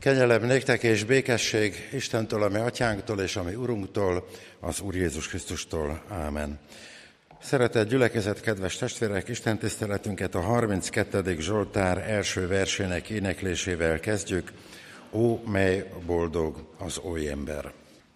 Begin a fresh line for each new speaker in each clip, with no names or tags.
Kegyelem néktek és békesség Istentől, ami atyánktól és ami Urunktól, az Úr Jézus Krisztustól. Ámen. Szeretett gyülekezet, kedves testvérek, Isten tiszteletünket a 32. Zsoltár első versének éneklésével kezdjük. Ó, mely boldog az oly ember!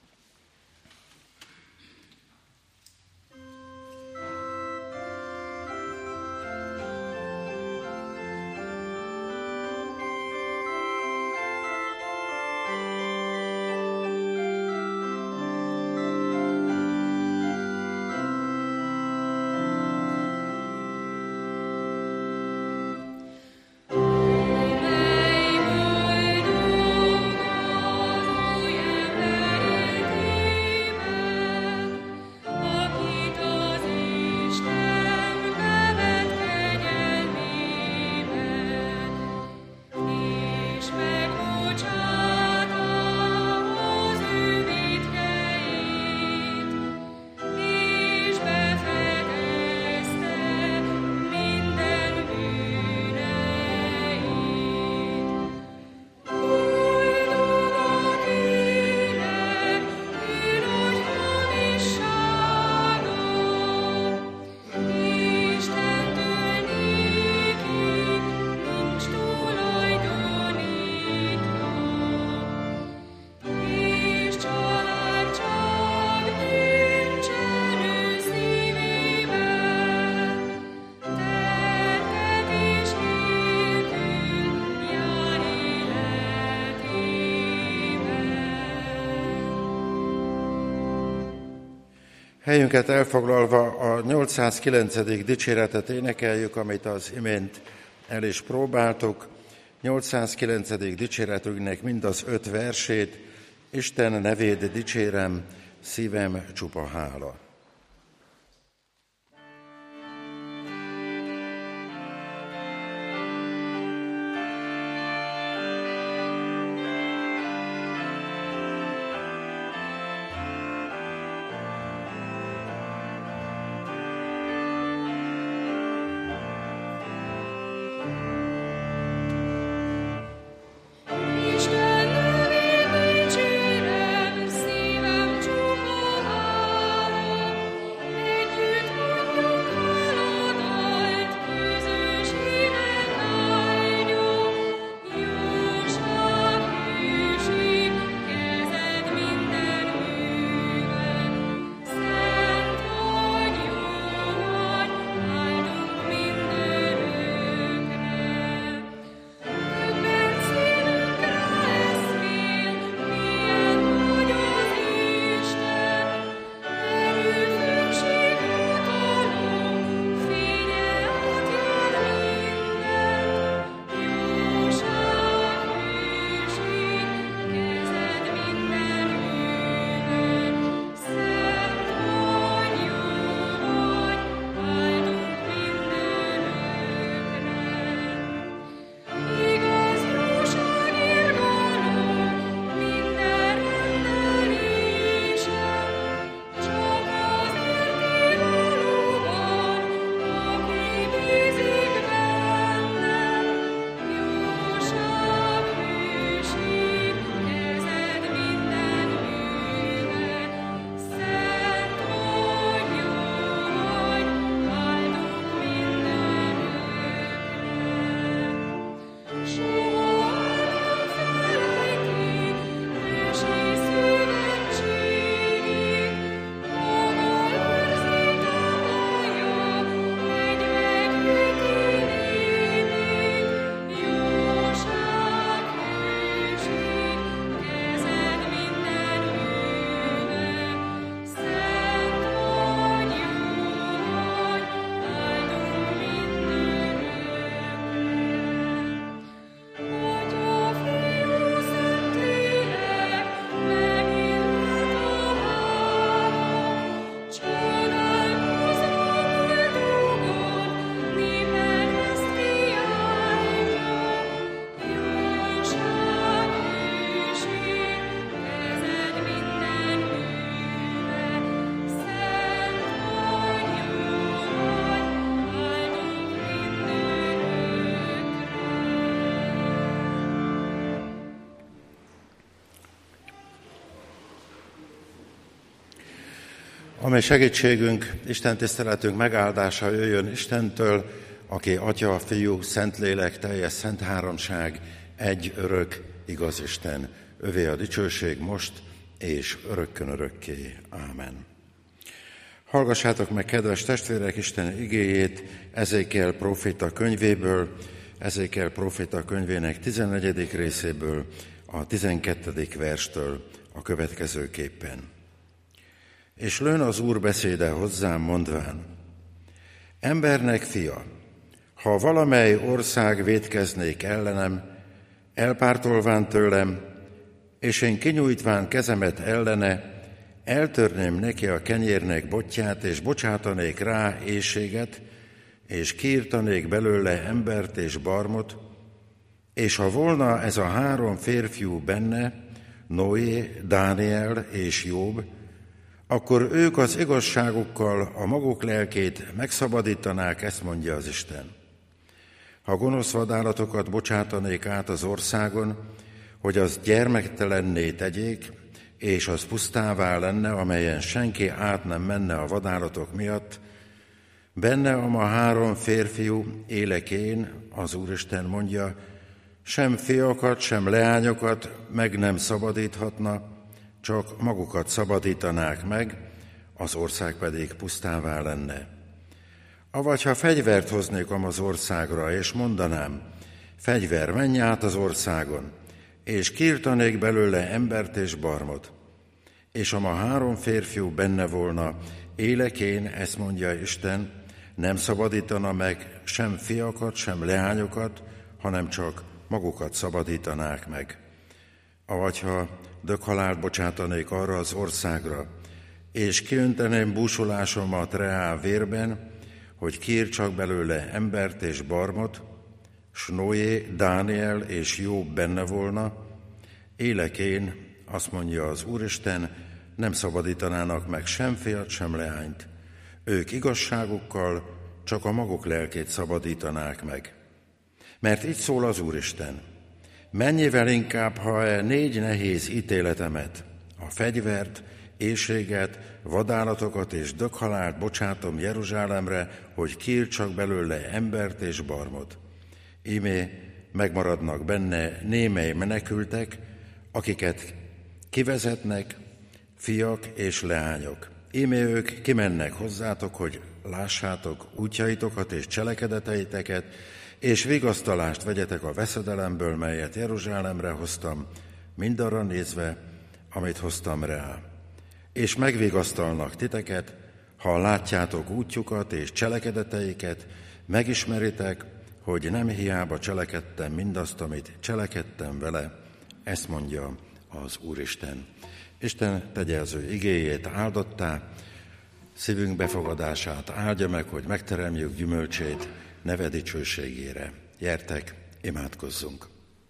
Helyünket elfoglalva a 809. dicséretet énekeljük, amit az imént el is próbáltuk. 809. dicséretünknek mind az 5 versét, Isten nevét dicsérem, szívem csupa hála.
Szívem csupa hála.
Amely segítségünk, Isten tiszteletünk megáldása jöjjön Istentől, aki Atya, Fiú, Szentlélek, teljes szent háromság, egy örök, igaz Isten. Övé a dicsőség most és örökkön örökké. Ámen. Hallgassátok meg, kedves testvérek, Isten igéjét Ezékiel próféta könyvéből, Ezékiel próféta könyvének 14. részéből, a 12. verstől a következőképpen. És lőn az Úr beszéde hozzám, mondván: Embernek fia, ha valamely ország vétkeznék ellenem, elpártolván tőlem, és én kinyújtván kezemet ellene, eltörném neki a kenyérnek botját, és bocsátanék rá éhséget, és kiirtanék belőle embert és barmot, és ha volna ez a 3 férfiú benne, Noé, Dániel és Jobb, akkor ők az igazságukkal a maguk lelkét megszabadítanák, ezt mondja az Isten. Ha gonosz vadállatokat bocsátanék át az országon, hogy az gyermektelenné tegyék, és az pusztává lenne, amelyen senki át nem menne a vadállatok miatt, benne a 3 férfiú élekén, az Úristen mondja, sem fiakat, sem leányokat meg nem szabadíthatna, csak magukat szabadítanák meg, az ország pedig pusztává lenne. Avagy ha fegyvert hoznék az országra, és mondanám, fegyver, menj át az országon, és kiirtanék belőle embert és barmot, és a 3 férfiú benne volna, élekén, ezt mondja Isten, nem szabadítana meg sem fiakat, sem leányokat, hanem csak magukat szabadítanák meg. Avagy ha dökhalált bocsátanék arra az országra, és kiönteném búsulásomat reá vérben, hogy kiírtsak belőle embert és barmot, s Noé, Dániel és Jobb benne volna, élekén, azt mondja az Úristen, nem szabadítanának meg sem fiat, sem leányt. Ők igazságukkal csak a maguk lelkét szabadítanák meg. Mert így szól az Úristen: mennyivel inkább, ha 4 nehéz ítéletemet, a fegyvert, éhséget, vadállatokat és dökhalált bocsátom Jeruzsálemre, hogy kiírtsak belőle embert és barmot. Íme megmaradnak benne némely menekültek, akiket kivezetnek, fiak és leányok. Íme ők kimennek hozzátok, hogy lássátok útjaitokat és cselekedeteiteket, és vigasztalást vegyetek a veszedelemből, melyet Jeruzsálemre hoztam, mindarra nézve, amit hoztam rá. És megvigasztalnak titeket, ha látjátok útjukat és cselekedeteiket, megismeritek, hogy nem hiába cselekedtem mindazt, amit cselekedtem vele, ezt mondja az Úristen. Isten tegye az ő igéjét áldottá, szívünk befogadását áldja meg, hogy megteremjük gyümölcsét neve dicsőségére. Gyertek, imádkozzunk!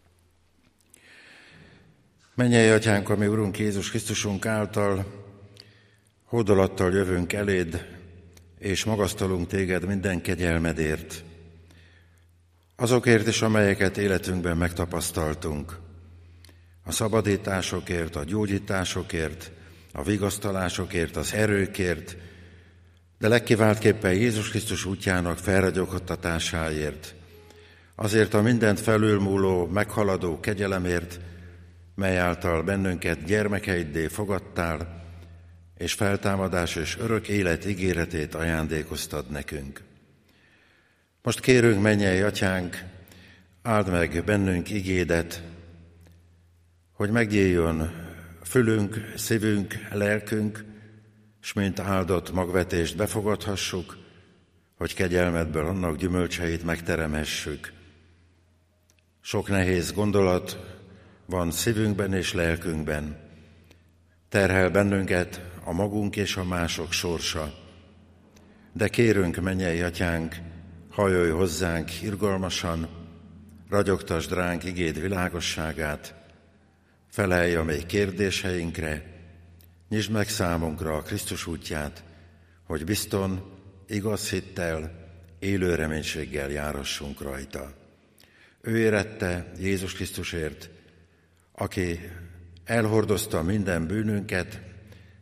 Mennyei Atyánk, a mi Urunk Jézus Krisztusunk által, hódolattal jövünk eléd, és magasztalunk téged minden kegyelmedért, azokért is, amelyeket életünkben megtapasztaltunk, a szabadításokért, a gyógyításokért, a vigasztalásokért, az erőkért, de legkiváltképpen Jézus Krisztus útjának felragyogtatásáért, azért a mindent felülmúló, meghaladó kegyelemért, mely által bennünket gyermekeiddé fogadtál, és feltámadás és örök élet ígéretét ajándékoztad nekünk. Most kérünk, mennyei Atyánk, áld meg bennünk igédet, hogy megnyíljon fülünk, szívünk, lelkünk, s mint áldott magvetést befogadhassuk, hogy kegyelmedből annak gyümölcseit megteremhessük. Sok nehéz gondolat van szívünkben és lelkünkben, terhel bennünket a magunk és a mások sorsa. De kérünk, mennyei Atyánk, hajolj hozzánk irgalmasan, ragyogtasd ránk igéd világosságát, felelj a mi kérdéseinkre, nyisd meg számunkra a Krisztus útját, hogy bizton, igaz hittel, élő reménységgel járhassunk rajta. Ő érette Jézus Krisztusért, aki elhordozta minden bűnünket,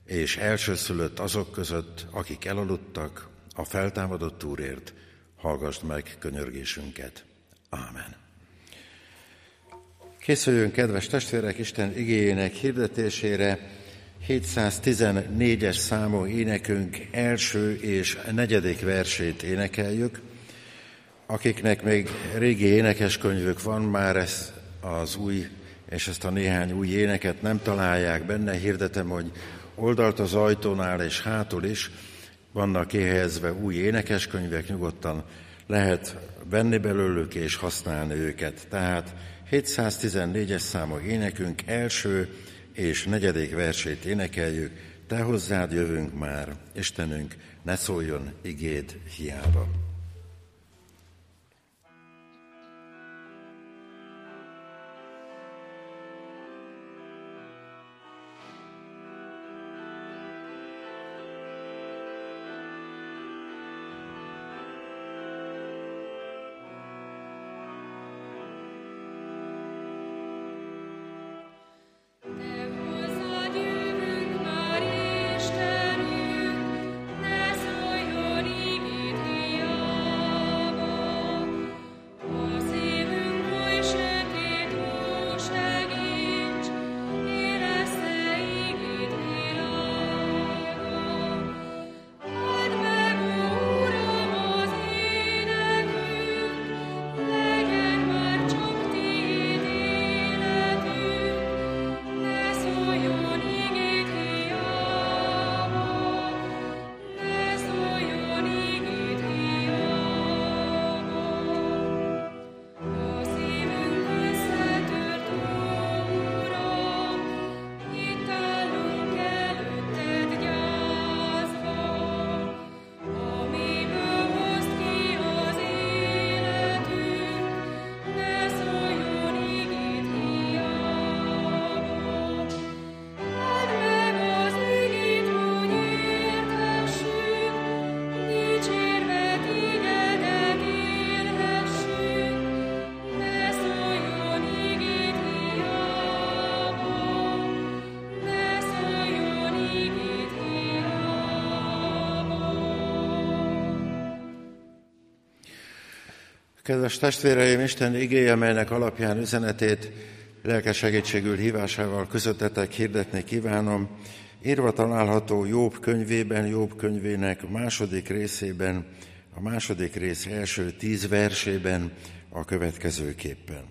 és elsőszülött azok között, akik elaludtak, a feltámadott Úrért, hallgassd meg könyörgésünket. Ámen. Készüljünk, kedves testvérek, Isten igéjének hirdetésére. 714-es számú énekünk első és negyedik versét énekeljük. Akiknek még régi énekeskönyvük van, már ezt az új és ezt a néhány új éneket nem találják benne. Hirdetem, hogy oldalt az ajtónál és hátul is vannak kihelyezve új énekeskönyvek, nyugodtan lehet venni belőlük és használni őket. Tehát 714-es számú énekünk első és negyedik versét énekeljük. Te hozzád jövünk már, Istenünk, ne szóljon igéd hiába. Kedves testvéreim, Isten igéje, melynek alapján üzenetét lelke segítségül hívásával közöttetek hirdetni kívánom, írva található Jobb könyvében, Jobb könyvének második részében, a második rész első 10 versében a következőképpen.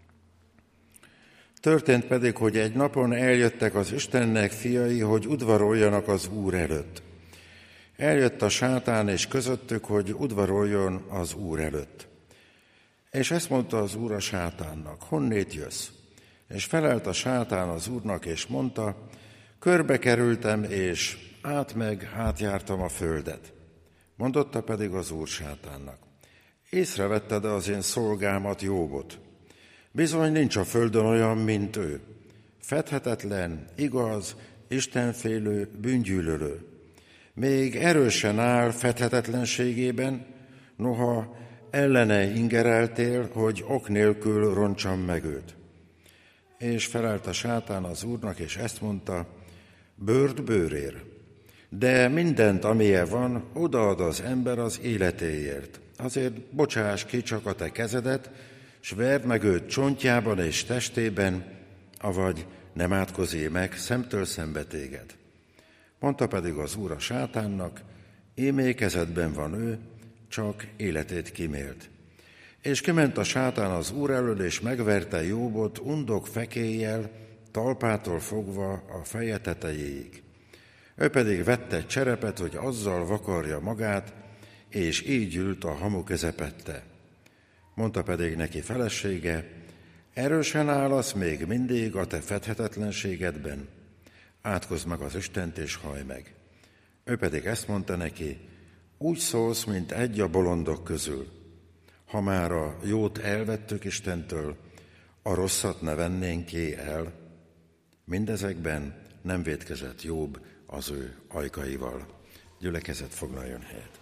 Történt pedig, hogy egy napon eljöttek az Istennek fiai, hogy udvaroljanak az Úr előtt. Eljött a sátán és közöttük, hogy udvaroljon az Úr előtt. És ezt mondta az Úr a sátánnak, honnét jössz? És felelt a sátán az Úrnak, és mondta, körbe kerültem, és átjártam a földet. Mondotta pedig az Úr sátánnak, észrevetted az én szolgámat, Jobbot? Bizony nincs a földön olyan, mint ő. Fedhetetlen, igaz, istenfélő, bűngyűlölő. Még erősen áll fedhetetlenségében, noha ellene ingereltél, hogy ok nélkül roncsam meg őt. És felelt a sátán az Úrnak, és ezt mondta, bőrt bőrér, de mindent, amilyen van, odaad az ember az életéért. Azért bocsáss ki csak a te kezedet, s verd meg őt csontjában és testében, avagy nem átkozé meg szemtől szembe téged. Mondta pedig az Úr a sátánnak, ímé kezedben van ő, csak életét kimélt. És kiment a sátán az Úr elől, és megverte Jobbot undok fekéjjel, talpától fogva a feje tetejéig. Ő pedig vette egy cserepet, hogy azzal vakarja magát, és így ült a hamu közepette. Mondta pedig neki felesége, erősen állasz még mindig a te fedhetetlenségedben, átkozd meg az Istent és hajj meg. Ő pedig ezt mondta neki, úgy szólsz, mint egy a bolondok közül. Ha már a jót elvettük Istentől, a rosszat ne vennénk ki el. Mindezekben nem vétkezett Jobb az ő ajkaival. Gyülekezet, foglaljon helyet.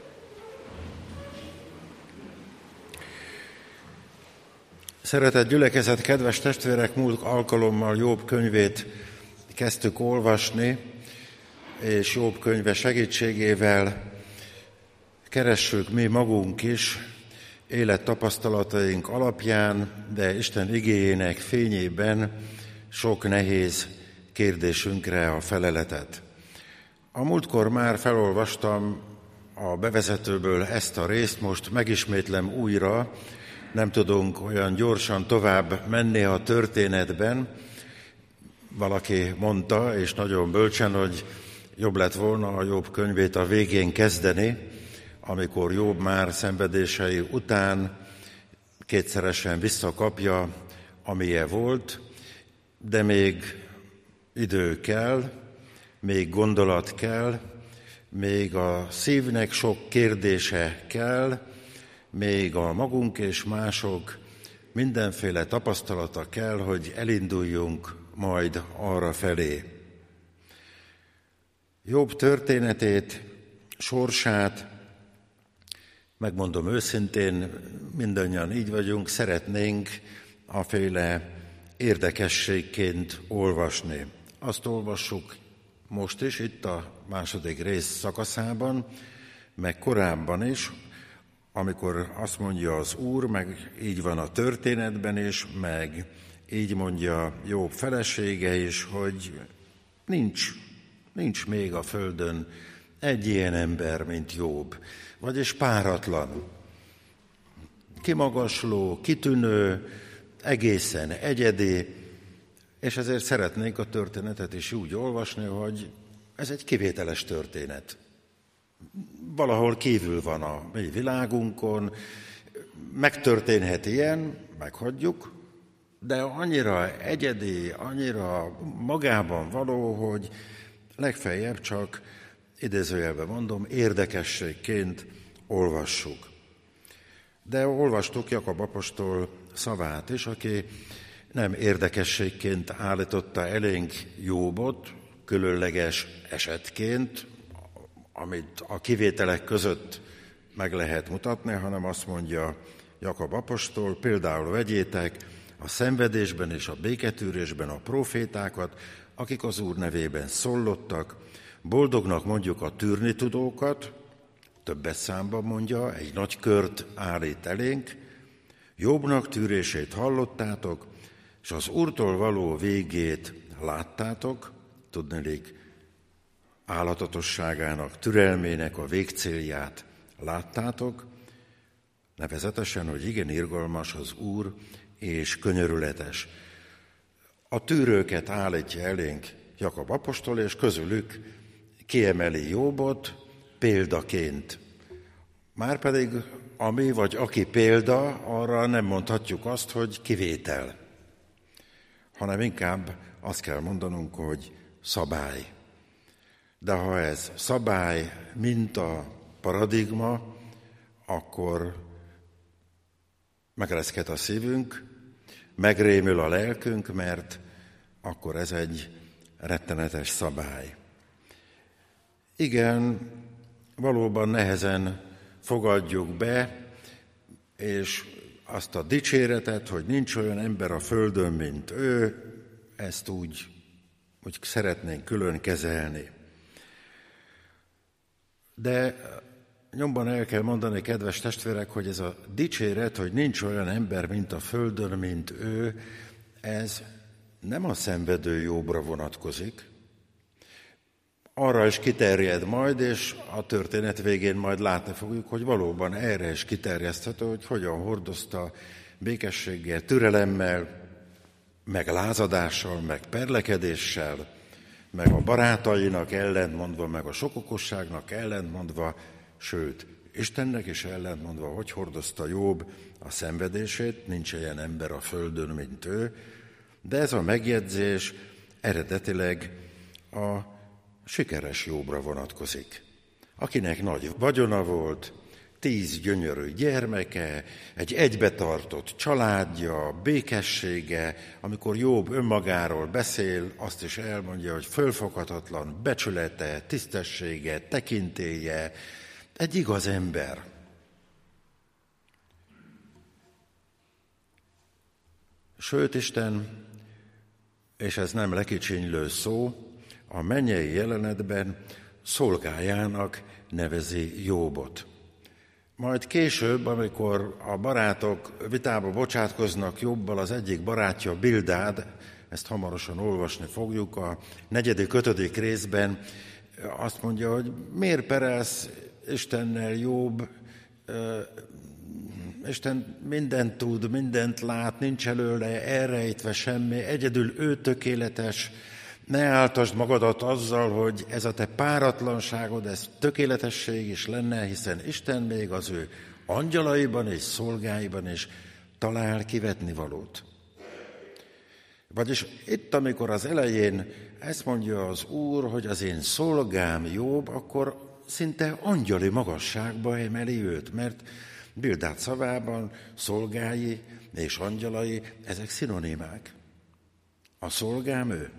Szeretett gyülekezet, kedves testvérek, múlt alkalommal Jobb könyvét kezdtük olvasni, és Jobb könyve segítségével keressük mi magunk is élettapasztalataink alapján, de Isten igéjének fényében sok nehéz kérdésünkre a feleletet. A múltkor már felolvastam a bevezetőből ezt a részt, most megismétlem újra, nem tudunk olyan gyorsan tovább menni a történetben. Valaki mondta, és nagyon bölcsen, hogy jobb lett volna a Jobb könyvét a végén kezdeni, amikor Jobb már szenvedései után kétszeresen visszakapja, amilyen volt, de még idő kell, még gondolat kell, még a szívnek sok kérdése kell, még a magunk és mások mindenféle tapasztalata kell, hogy elinduljunk majd arra felé. Jobb történetét, sorsát, megmondom őszintén, mindannyian így vagyunk, szeretnénk aféle érdekességként olvasni. Azt olvassuk most is, itt a második rész szakaszában, meg korábban is, amikor azt mondja az Úr, meg így van a történetben is, meg így mondja Jobb felesége is, hogy nincs még a földön egy ilyen ember, mint Jobb, vagyis páratlan, kimagasló, kitűnő, egészen egyedi, és ezért szeretnénk a történetet is úgy olvasni, hogy ez egy kivételes történet. Valahol kívül van a mi világunkon, megtörténhet ilyen, meghagyjuk, de annyira egyedi, annyira magában való, hogy legfeljebb csak, idézőjelben mondom, érdekességként olvassuk. De olvastuk Jakab apostol szavát is, aki nem érdekességként állította elénk Jobbot, különleges esetként, amit a kivételek között meg lehet mutatni, hanem azt mondja Jakab apostol, például vegyétek a szenvedésben és a béketűrésben a profétákat, akik az Úr nevében szólottak, boldognak mondjuk a tűrni tudókat, többes számban mondja, egy nagy kört állít elénk, Jobbnak tűrését hallottátok, és az Úrtól való végét láttátok, tudniillik állatatosságának, türelmének a végcélját láttátok, nevezetesen, hogy igen irgalmas az Úr és könyörületes. A tűrőket állítja elénk Jakab apostol, és közülük kiemeli Jobbot példaként. Márpedig ami vagy aki példa, arra nem mondhatjuk azt, hogy kivétel, hanem inkább azt kell mondanunk, hogy szabály. De ha ez szabály, minta, paradigma, akkor megreszket a szívünk, megrémül a lelkünk, mert akkor ez egy rettenetes szabály. Igen, valóban nehezen fogadjuk be, és azt a dicséretet, hogy nincs olyan ember a földön, mint ő, ezt úgy szeretnénk külön kezelni. De nyomban el kell mondani, kedves testvérek, hogy ez a dicséret, hogy nincs olyan ember, mint a földön, mint ő, ez nem a szenvedő Jobbra vonatkozik. Arra is kiterjed majd, és a történet végén majd látni fogjuk, hogy valóban erre is kiterjeszthető, hogy hogyan hordozta békességgel, türelemmel, meg lázadással, meg perlekedéssel, meg a barátainak ellentmondva, meg a sok okosságnak ellentmondva, sőt, Istennek is ellentmondva, hogy hordozta Jobb a szenvedését, nincs ilyen ember a földön, mint ő, de ez a megjegyzés eredetileg a sikeres Jobbra vonatkozik, akinek nagy vagyona volt, 10 gyönyörű gyermeke, egy egybetartott családja, békessége, amikor Jobb önmagáról beszél, azt is elmondja, hogy fölfoghatatlan becsülete, tisztessége, tekintélye, egy igaz ember. Sőt, Isten, és ez nem lekicsinylő szó, a mennyei jelenetben szolgájának nevezi Jóbot. Majd később, amikor a barátok vitába bocsátkoznak Jobbal, az egyik barátja, Bildád, ezt hamarosan olvasni fogjuk, a 4.-5. részben azt mondja, hogy miért perelsz Istennel, Jobb, Isten mindent tud, mindent lát, nincs előle elrejtve semmi, egyedül ő tökéletes, ne áltasd magadat azzal, hogy ez a te páratlanságod, ez tökéletesség is lenne, hiszen Isten még az ő angyalaiban és szolgáiban is talál kivetnivalót. Vagyis itt, amikor az elején ezt mondja az Úr, hogy az én szolgám Jobb, akkor szinte angyali magasságba emeli őt, mert Bildád szavában szolgái és angyalai, ezek szinonimák. A szolgám ő.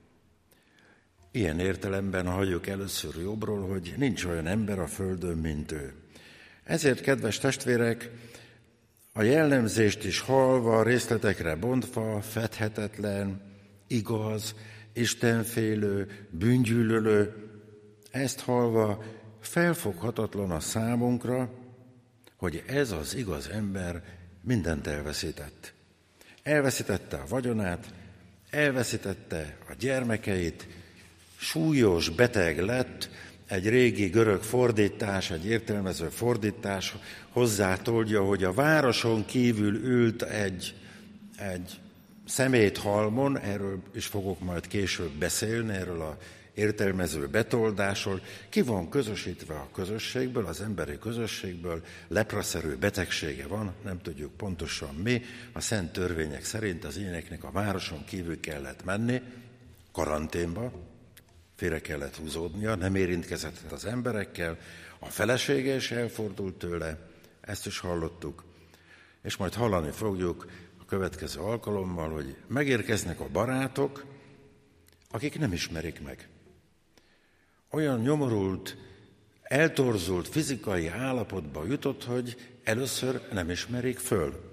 Ilyen értelemben halljuk először Jobbról, hogy nincs olyan ember a földön, mint ő. Ezért, kedves testvérek, a jellemzést is hallva, részletekre bontva, fedhetetlen, igaz, istenfélő, bűngyűlölő, ezt hallva felfoghatatlan a számunkra, hogy ez az igaz ember mindent elveszített. Elveszítette a vagyonát, elveszítette a gyermekeit, súlyos beteg lett, egy régi görög fordítás, egy értelmező fordítás hozzátolja, hogy a városon kívül ült egy szeméthalmon, erről is fogok majd később beszélni, erről az értelmező betoldásról, ki van közösítve a közösségből, az emberi közösségből, lepraszerű betegsége van, nem tudjuk pontosan mi, a szent törvények szerint az ilyeneknek a városon kívül kellett menni, karanténba, félre kellett húzódnia, nem érintkezett az emberekkel, a felesége is elfordult tőle, ezt is hallottuk, és majd hallani fogjuk a következő alkalommal, hogy megérkeznek a barátok, akik nem ismerik meg. Olyan nyomorult, eltorzult fizikai állapotba jutott, hogy először nem ismerik föl.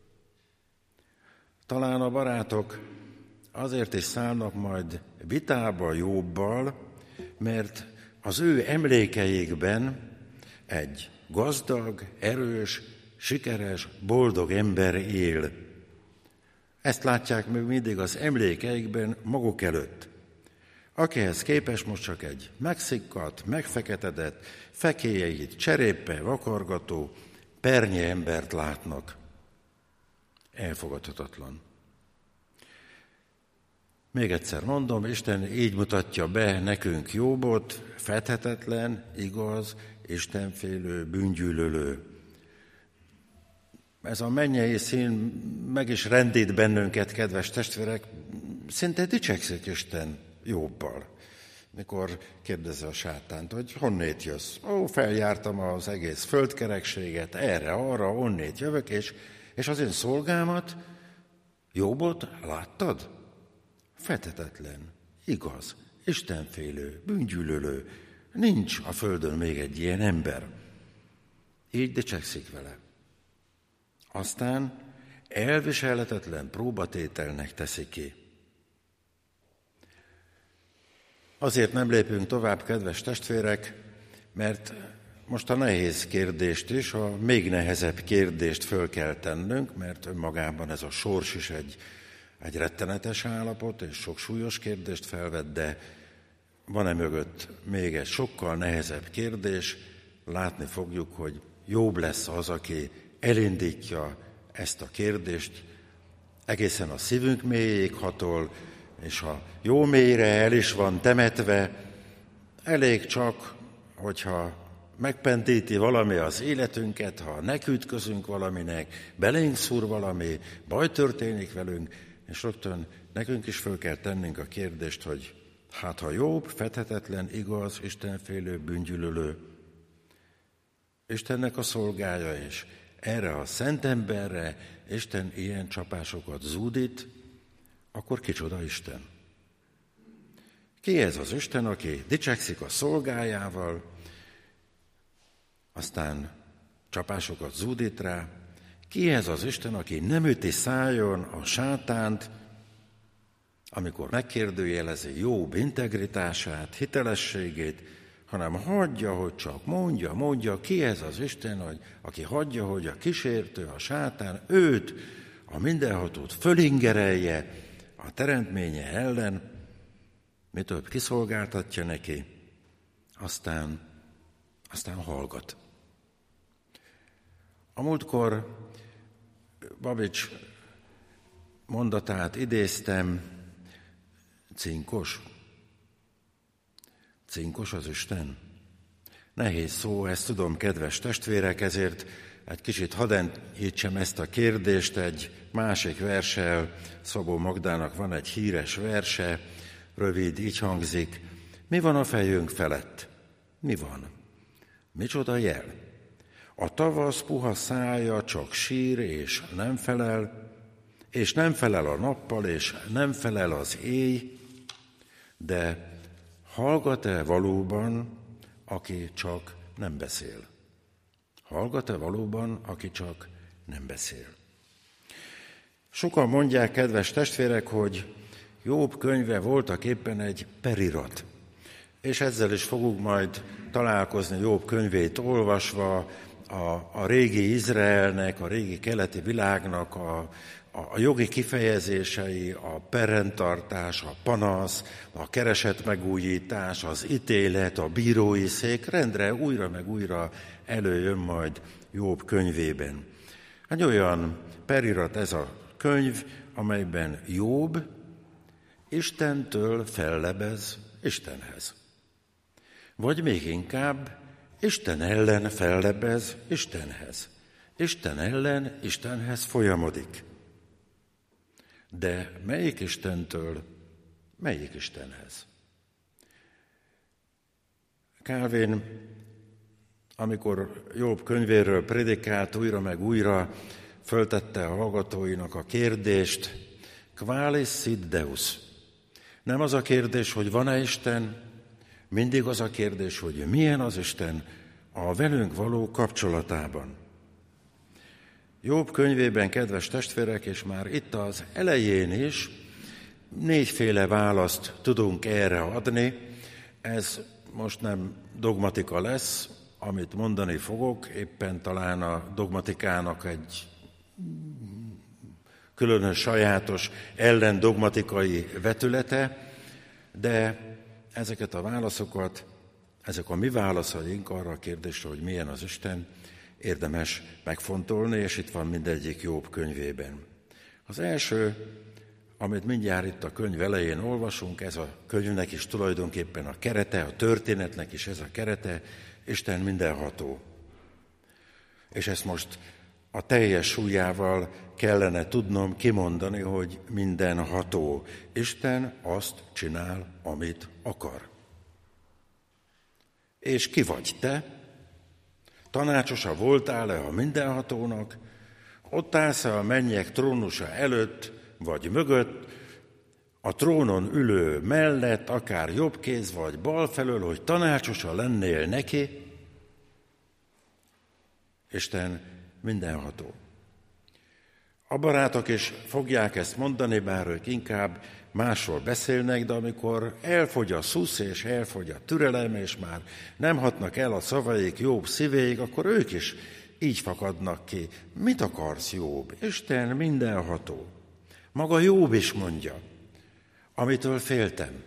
Talán a barátok azért is szállnak majd vitába Jobbal, mert az ő emlékeikben egy gazdag, erős, sikeres, boldog ember él. Ezt látják még mindig az emlékeikben maguk előtt. Akihez képest most csak egy megszikkadt, megfeketedett, fekélyeit cseréppel vakargató, pernye embert látnak. Elfogadhatatlan. Még egyszer mondom, Isten így mutatja be nekünk Jobbot, fedhetetlen, igaz, istenfélő, bűngyűlölő. Ez a mennyei szín meg is rendít bennünket, kedves testvérek, szinte dicsekszik Isten Jobbal. Mikor kérdezi a sátánt, hogy honnét jössz? Feljártam az egész földkerekséget, erre, arra, onnét jövök, és az én szolgámat, Jobbot láttad? Fedhetetlen, igaz, istenfélő, bűngyűlölő, nincs a földön még egy ilyen ember. Így dicsekszik vele. Aztán elviselhetetlen próbatételnek teszi ki. Azért nem lépünk tovább, kedves testvérek, mert most a nehéz kérdést is, a még nehezebb kérdést föl kell tennünk, mert önmagában ez a sors is egy rettenetes állapot, és sok súlyos kérdést felvet, de van-e mögött még egy sokkal nehezebb kérdés, látni fogjuk, hogy Jobb lesz az, aki elindítja ezt a kérdést, egészen a szívünk mélyéig hatol, és ha jó mélyre el is van temetve, elég csak, hogyha megpendíti valami az életünket, ha nekütközünk valaminek, belénk szúr valami, baj történik velünk, és rögtön nekünk is föl kell tennünk a kérdést, hogy hát ha Jobb, fedhetetlen, igaz, istenfélő, bűngyűlölő, Istennek a szolgája is, erre a szent emberre Isten ilyen csapásokat zúdít, akkor kicsoda Isten? Ki ez az Isten, aki dicsekszik a szolgájával, aztán csapásokat zúdít rá? Ki ez az Isten, aki nem üti szájon a sátánt, amikor megkérdőjelezi Jobb integritását, hitelességét, hanem hagyja, hogy csak mondja, ki ez az Isten, aki hagyja, hogy a kísértő, a sátán őt, a mindenhatót fölingerelje a teremtménye ellen, mi több kiszolgáltatja neki, aztán hallgat. A múltkor Babics mondatát idéztem, cinkos. Cinkos az Isten? Nehéz szó, ezt tudom, kedves testvérek, ezért egy kicsit hadd enyhítsem ezt a kérdést egy másik verssel. Szabó Magdának van egy híres verse, rövid, így hangzik: mi van a fejünk felett? Mi van? Micsoda jel? A tavasz puha szája csak sír és nem felel a nappal, és nem felel az éj, de hallgat-e valóban, aki csak nem beszél? Hallgat-e valóban, aki csak nem beszél? Sokan mondják, kedves testvérek, hogy Jobb könyve voltak éppen egy perirat. És ezzel is fogunk majd találkozni Jobb könyvét olvasva, a régi Izraelnek, a régi keleti világnak a jogi kifejezései, a perrendtartás, a panasz, a keresetmegújítás, az ítélet, a bírói szék rendre újra meg újra előjön majd Jobb könyvében. Egy olyan perirat ez a könyv, amelyben Jobb Istentől fellebez Istenhez. Vagy még inkább Isten ellen fellebez Istenhez. Isten ellen Istenhez folyamodik. De melyik Istentől, melyik Istenhez? Calvin, amikor Jobb könyvéről prédikált, újra meg újra föltette a hallgatóinak a kérdést: Qualis sit Deus? Nem az a kérdés, hogy van-e Isten, mindig az a kérdés, hogy milyen az Isten a velünk való kapcsolatában. Jobb könyvében, kedves testvérek, és már itt az elején is 4 választ tudunk erre adni. Ez most nem dogmatika lesz, amit mondani fogok, éppen talán a dogmatikának egy különös, sajátos ellendogmatikai vetülete, de ezeket a válaszokat, ezek a mi válaszaink arra a kérdésre, hogy milyen az Isten, érdemes megfontolni, és itt van mindegyik Jobb könyvében. Az első, amit mindjárt itt a könyv elején olvasunk, ez a könyvnek is tulajdonképpen a kerete, a történetnek is ez a kerete, Isten mindenható. És ezt most a teljes súlyával kellene tudnom kimondani, hogy mindenható. Isten azt csinál, amit akar. És ki vagy te? Tanácsosa voltál-e a mindenhatónak? Ott állsz-e a mennyek trónusa előtt, vagy mögött, a trónon ülő mellett, akár jobb kéz vagy bal felől, hogy tanácsosa lennél neki? Isten mindenható. A barátok is fogják ezt mondani, bár ők inkább másról beszélnek, de amikor elfogy a szusz és elfogy a türelem, és már nem hatnak el a szavaik Jobb szívéig, akkor ők is így fakadnak ki. Mit akarsz, Jobb? Isten mindenható. Maga Jobb is mondja, amitől féltem.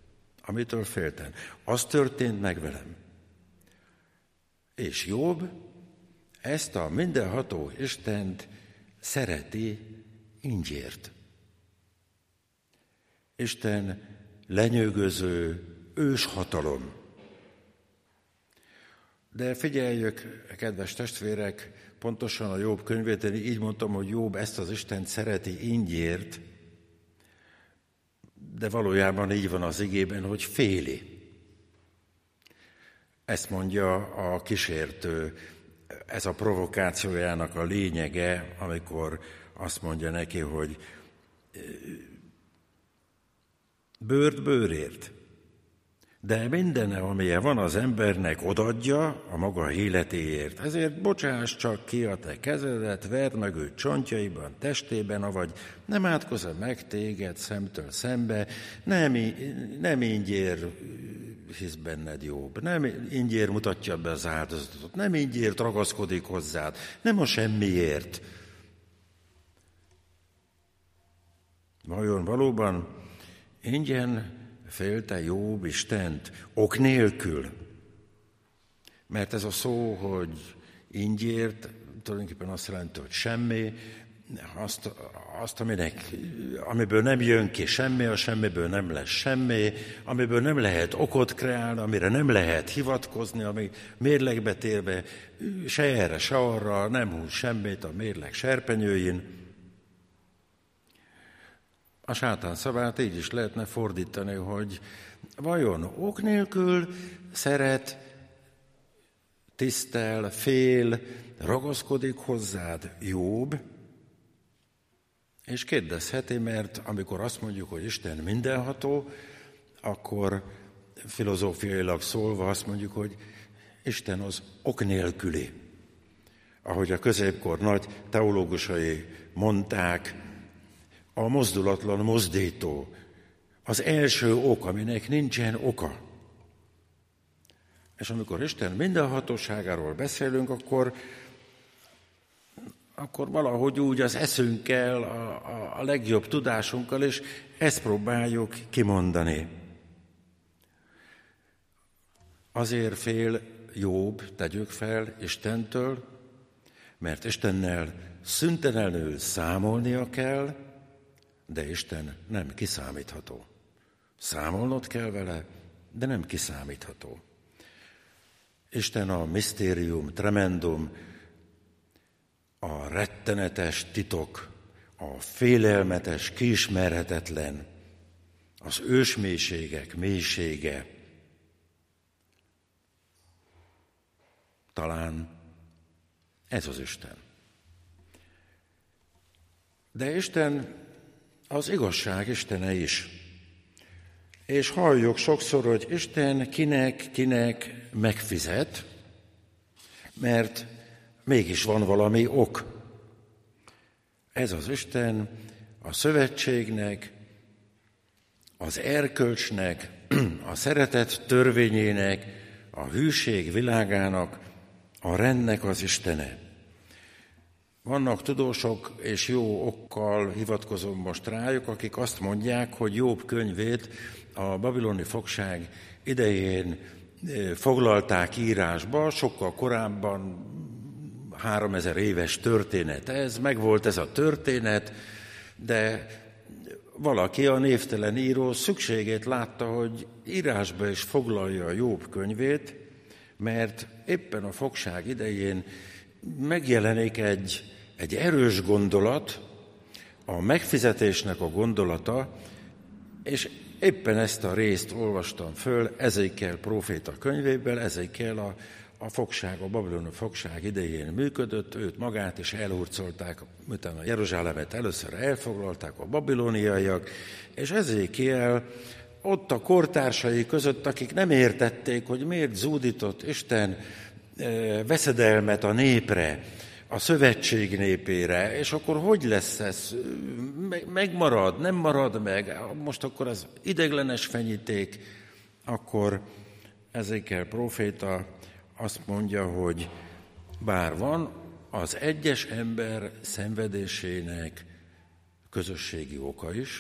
Az történt meg velem. És Jobb ezt a mindenható Istent szereti ingyért. Isten lenyűgöző őshatalom. De figyeljük, kedves testvérek, pontosan a Jobb könyvét, én így mondtam, hogy Jobb ezt az Istent szereti ingyért, de valójában így van az igében, hogy féli. Ezt mondja a kísértő, ez a provokációjának a lényege, amikor azt mondja neki, hogy bőrt bőrért. de minden, amilyen van az embernek, odadja a maga életéért. Ezért bocsáss csak ki a te kezedet, verd meg őt csontjaiban, testében, avagy nem átkozza meg téged szemtől szembe, nem ingyér hisz benned jobb, nem ingyér mutatja be az áldozatot, nem ingyért ragaszkodik hozzád, nem a semmiért. Vajon valóban ingyen félte Jobb Istent, ok nélkül? Mert ez a szó, hogy ingyért, tulajdonképpen azt jelenti, hogy semmi, azt amiből nem jön ki semmi, a semmiből nem lesz semmi, amiből nem lehet okot kreálni, amire nem lehet hivatkozni, ami mérlegbe térve se erre, se arra nem húz semmit a mérleg serpenyőjén. A sátán szavát így is lehetne fordítani, hogy vajon ok nélkül szeret, tisztel, fél, ragaszkodik hozzád Jobb? És kérdezheti, mert amikor azt mondjuk, hogy Isten mindenható, akkor filozófiailag szólva azt mondjuk, hogy Isten az ok nélküli. Ahogy a középkor nagy teológusai mondták, a mozdulatlan mozdító, az első ok, aminek nincsen oka. És amikor Isten mindenhatóságáról beszélünk, akkor valahogy úgy az eszünkkel, a legjobb tudásunkkal, és ezt próbáljuk kimondani. Azért fél Jobb, tegyük fel, Istentől, mert Istennel szüntelenül számolnia kell, de Isten nem kiszámítható. Számolnod kell vele, de nem kiszámítható. Isten a misztérium tremendum, a rettenetes titok, a félelmetes, kiismerhetetlen, az ősmélységek mélysége. Talán ez az Isten. De Isten az igazság Istene is. És halljuk sokszor, hogy Isten kinek megfizet, mert mégis van valami ok. Ez az Isten a szövetségnek, az erkölcsnek, a szeretet törvényének, a hűség világának, a rendnek az Istene. Vannak tudósok, és jó okkal hivatkozom most rájuk, akik azt mondják, hogy Jobb könyvét a babiloni fogság idején foglalták írásba, sokkal korábban, 3000 éves történet ez, megvolt ez a történet, de valaki, a névtelen író szükségét látta, hogy írásba is foglalja a Jobb könyvét, mert éppen a fogság idején megjelenik egy erős gondolat, a megfizetésnek a gondolata, és éppen ezt a részt olvastam föl Ezékiel próféta könyvéből. Ezékiel a fogság, a babiloni fogság idején működött, őt magát is elhurcolták, utána Jeruzsálemet először elfoglalták a babiloniaiak, és Ezékiel ott a kortársai között, akik nem értették, hogy miért zúdított Isten veszedelmet a népre, a szövetség népére, és akkor hogy lesz ez? Megmarad, nem marad meg? Most akkor az ideiglenes fenyíték, akkor Ezékiel próféta azt mondja, hogy bár van az egyes ember szenvedésének közösségi oka is,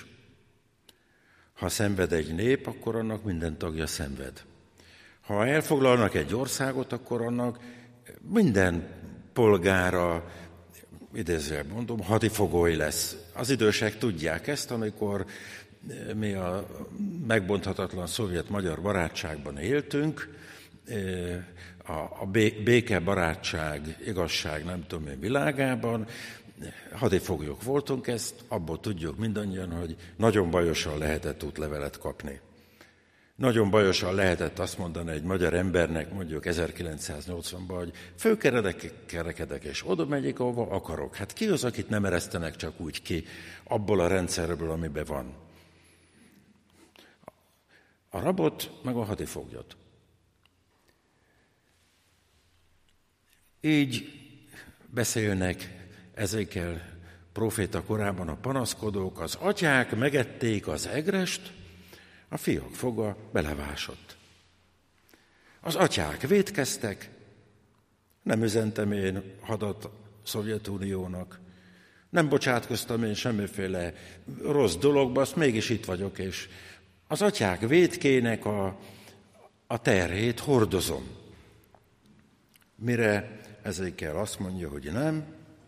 ha szenved egy nép, akkor annak minden tagja szenved. Ha elfoglalnak egy országot, akkor annak minden polgára, idézőjelben mondom, hadifogoly lesz. Az idősek tudják ezt, amikor mi a megbonthatatlan szovjet-magyar barátságban éltünk, a béke, barátság, igazság, nem tudom én világában, hadifoglyok voltunk, ezt abból tudjuk mindannyian, hogy nagyon bajosan lehetett útlevelet kapni. Nagyon bajosan lehetett azt mondani egy magyar embernek, mondjuk 1980-ban, hogy fölkerekedek, és oda megyek, ahova akarok. Hát ki az, akit nem eresztenek csak úgy ki abból a rendszerből, amiben van? a rabot, meg a hadifoglyot. Így beszélnek Ezékiel próféta korában a panaszkodók, az atyák megették az egrest, a fiak foga belevásott. Az atyák vétkeztek, nem üzentem én hadat Szovjetuniónak, nem bocsátkoztam én semmiféle rossz dologba, azt mégis itt vagyok, és az atyák vétkének a terhét hordozom. Mire Ezékiel azt mondja, hogy nem,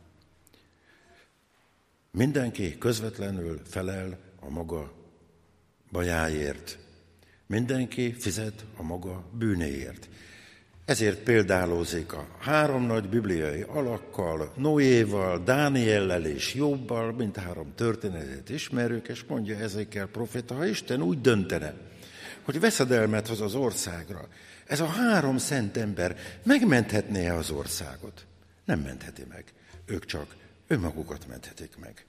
mindenki közvetlenül felel a maga bajáért. Mindenki fizet a maga bűnéért. Ezért példálózik a 3 nagy bibliai alakkal, Noéval, Dániellel és Jobbal, mindhárom történetet ismerők, és mondja Ezékiel próféta, ha Isten úgy döntene, hogy veszedelmet hoz az országra, ez a 3 szent ember megmenthetné-e az országot? Nem mentheti meg. Ők csak önmagukat menthetik meg.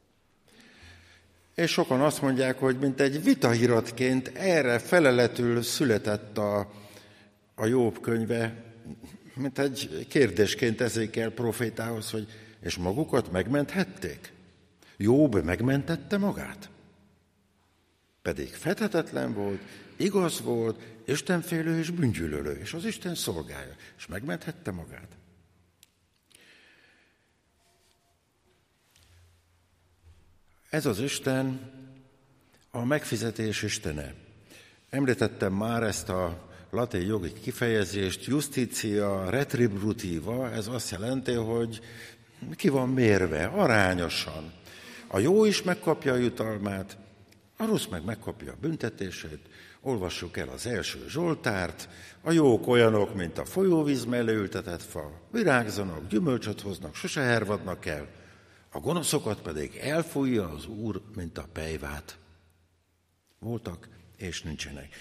És sokan azt mondják, hogy mint egy vitahiratként erre feleletül született a Jobb könyve, mint egy kérdésként Ezékiel prófétához, hogy és magukat megmenthették? Jobb megmentette magát? Pedig fethetetlen volt, igaz volt, istenfélő és bűngyűlölő, és az Isten szolgája, és megmenthette magát. Ez az Isten a megfizetés istene. Említettem már ezt a latin jogi kifejezést, justitia retributiva, ez azt jelenti, hogy ki van mérve, arányosan. A jó is megkapja a jutalmát, a rossz meg megkapja a büntetését. Olvassuk el az első Zsoltárt, a jók olyanok, mint a folyóvíz mellé ültetett fa, virágzanak, gyümölcsöt hoznak, sose hervadnak el, a gonoszokat pedig elfújja az Úr, mint a pejvát. Voltak és nincsenek.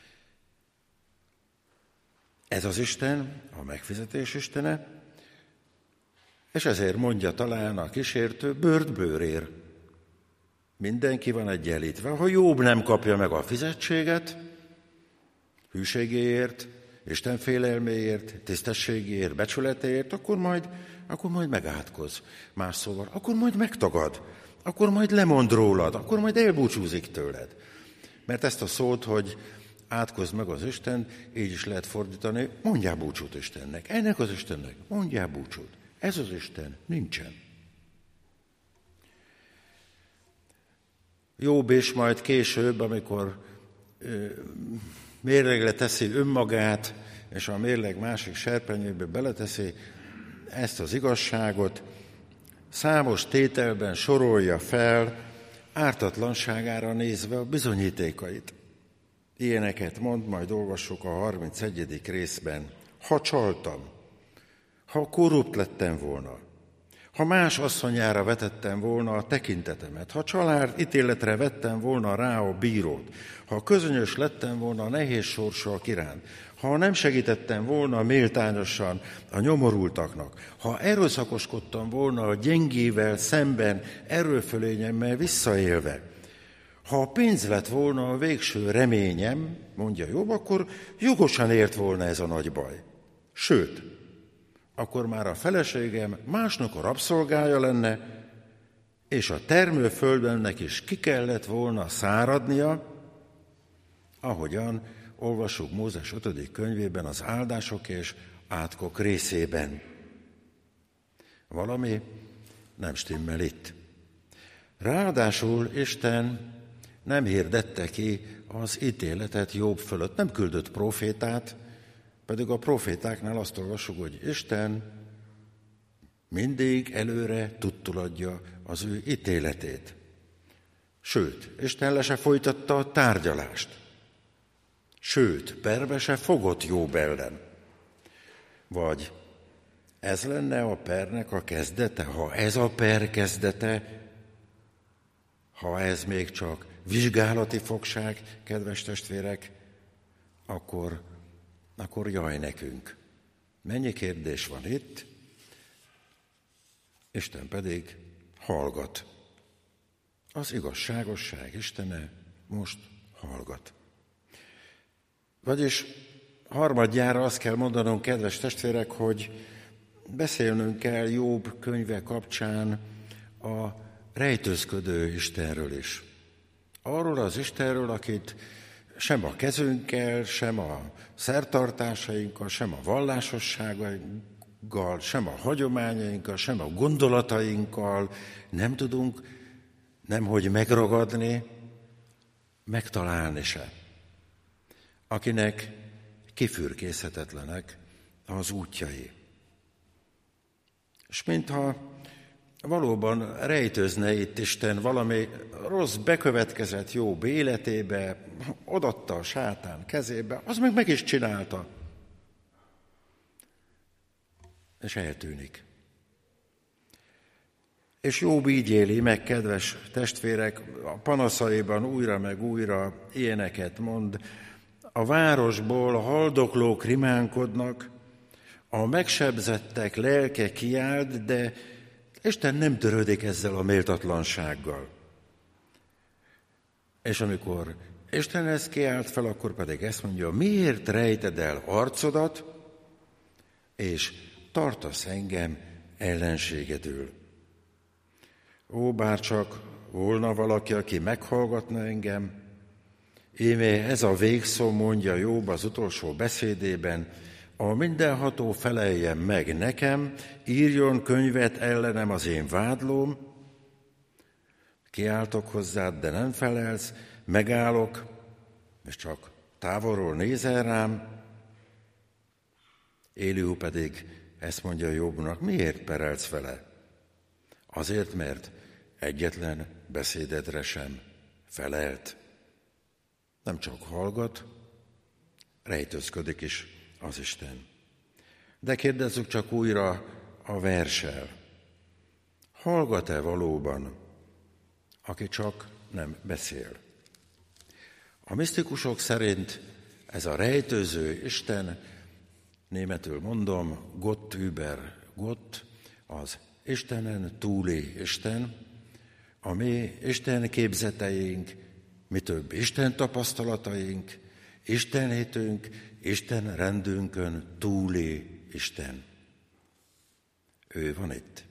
Ez az Isten, a megfizetés istene, és ezért mondja talán a kísértő, bőrt bőrér. Mindenki van egyenlítve. Ha Jobb nem kapja meg a fizetséget, hűségéért, Isten félelméért, tisztességéért, becsületéért, akkor majd megátkoz. Más szóval, akkor majd megtagad, akkor majd lemond rólad, akkor majd elbúcsúzik tőled. Mert ezt a szót, hogy átkozd meg az Isten, így is lehet fordítani, mondjál búcsút Istennek. Ennek az Istennek mondjál búcsút. Ez az Isten nincsen. Jobb is majd később, amikor mérlegre teszi önmagát, és a mérleg másik serpenyőbe beleteszi ezt az igazságot, számos tételben sorolja fel, ártatlanságára nézve a bizonyítékait. Ilyeneket mond, majd olvassuk a 31. részben. Ha csaltam, ha korrupt lettem volna, ha más asszonyára vetettem volna a tekintetemet, ha család ítéletre vettem volna rá a bírót, ha közönyös lettem volna a nehéz sorsak iránt, ha nem segítettem volna méltányosan a nyomorultaknak, ha erőszakoskodtam volna a gyengével szemben erőfölényemmel visszaélve, ha a pénz lett volna a végső reményem, mondja Jobb, akkor jogosan ért volna ez a nagy baj. Sőt, akkor már a feleségem másnak a rabszolgája lenne, és a termőföldemnek is ki kellett volna száradnia, ahogyan olvassuk Mózes 5. könyvében az áldások és átkok részében. Valami nem stimmel itt. Ráadásul Isten nem hirdette ki az ítéletet Jobb fölött, nem küldött profétát, pedig a profétáknál azt olvassuk, hogy Isten mindig előre tudtuladja az ő ítéletét. Sőt, Isten le se folytatta a tárgyalást. Sőt, perbe se fogott Jobb ellen. Vagy ez lenne a pernek a kezdete? Ha ez a per kezdete, ha ez még csak vizsgálati fogság, kedves testvérek, akkor jaj nekünk. Mennyi kérdés van itt, Isten pedig hallgat. Az igazságosság Istene most hallgat. Vagyis harmadjára azt kell mondanom, kedves testvérek, hogy beszélnünk kell Jobb könyve kapcsán a rejtőzködő Istenről is. Arról az Istenről, akit sem a kezünkkel, sem a szertartásainkkal, sem a vallásossággal, sem a hagyományainkkal, sem a gondolatainkkal nem tudunk nemhogy megragadni, megtalálni se. Akinek kifürkészhetetlenek az útjai. És mintha valóban rejtőzne itt Isten valami rossz bekövetkezett Jobb életébe, odatta a sátán kezébe, az meg is csinálta. És eltűnik. És Jobb így éli meg, kedves testvérek, a panaszaiban újra meg újra ilyeneket mond. A városból a haldoklók rimánkodnak, a megsebzettek lelke kiáld, de Isten nem törődik ezzel a méltatlansággal. És amikor Isten ezt kiált fel, akkor pedig ezt mondja, miért rejted el arcodat, és tartasz engem ellenségedül. Ó, bárcsak volna valaki, aki meghallgatna engem, íme ez a végszó, mondja Jobb az utolsó beszédében, a mindenható feleljen meg nekem, írjon könyvet ellenem az én vádlóm, kiáltok hozzád, de nem felelsz, megállok, és csak távolról nézel rám. Éliú pedig ezt mondja Jobbnak, miért perelsz vele? Azért, mert egyetlen beszédedre sem felelt. Nem csak hallgat, rejtőzködik is az Isten. De kérdezzük csak újra a verssel. Hallgat-e valóban, aki csak nem beszél? A misztikusok szerint ez a rejtőző Isten, németül mondom, Gott über Gott, az Istenen túli Isten, a mi Isten képzeteink, mi több Isten tapasztalataink, Isten hitünk, Isten rendünkön túli Isten. Ő van itt.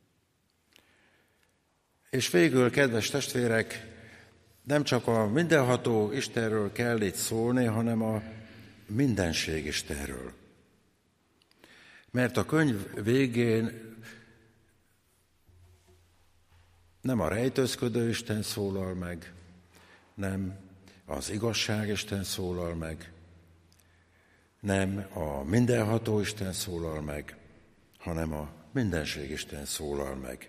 És végül, kedves testvérek, nem csak a mindenható Istenről kell itt szólni, hanem a mindenség Istenről. Mert a könyv végén nem a rejtőzködő Isten szólal meg, nem az igazság Isten szólal meg, nem a mindenható Isten szólal meg, hanem a mindenség Isten szólal meg.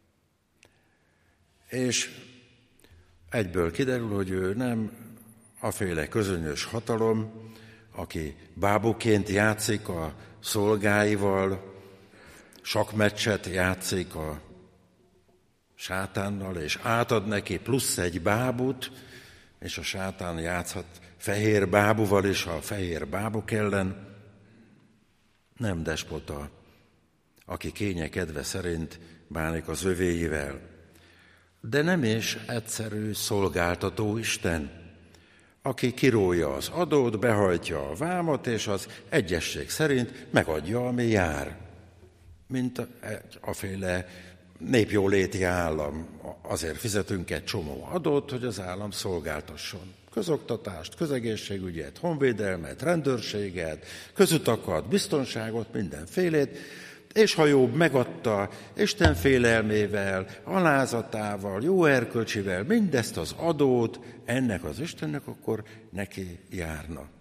És egyből kiderül, hogy ő nem aféle közönyös hatalom, aki bábuként játszik a szolgáival, sakkmeccset játszik a sátánnal, és átad neki plusz egy bábut, és a sátán játszhat fehér bábuval is a fehér bábuk ellen. Nem despota, aki kénye kedve szerint bánik az övéivel. De nem is egyszerű szolgáltató Isten, aki kirója az adót, behajtja a vámot, és az egyesség szerint megadja, ami jár. Mint aféle népjóléti állam. Azért fizetünk egy csomó adót, hogy az állam szolgáltasson. Közoktatást, közegészségügyet, honvédelmet, rendőrséget, közutakat, biztonságot, mindenfélét, és ha Jobb megadta Isten félelmével, alázatával, jó erkölcsivel mindezt az adót ennek az Istennek, akkor neki járna.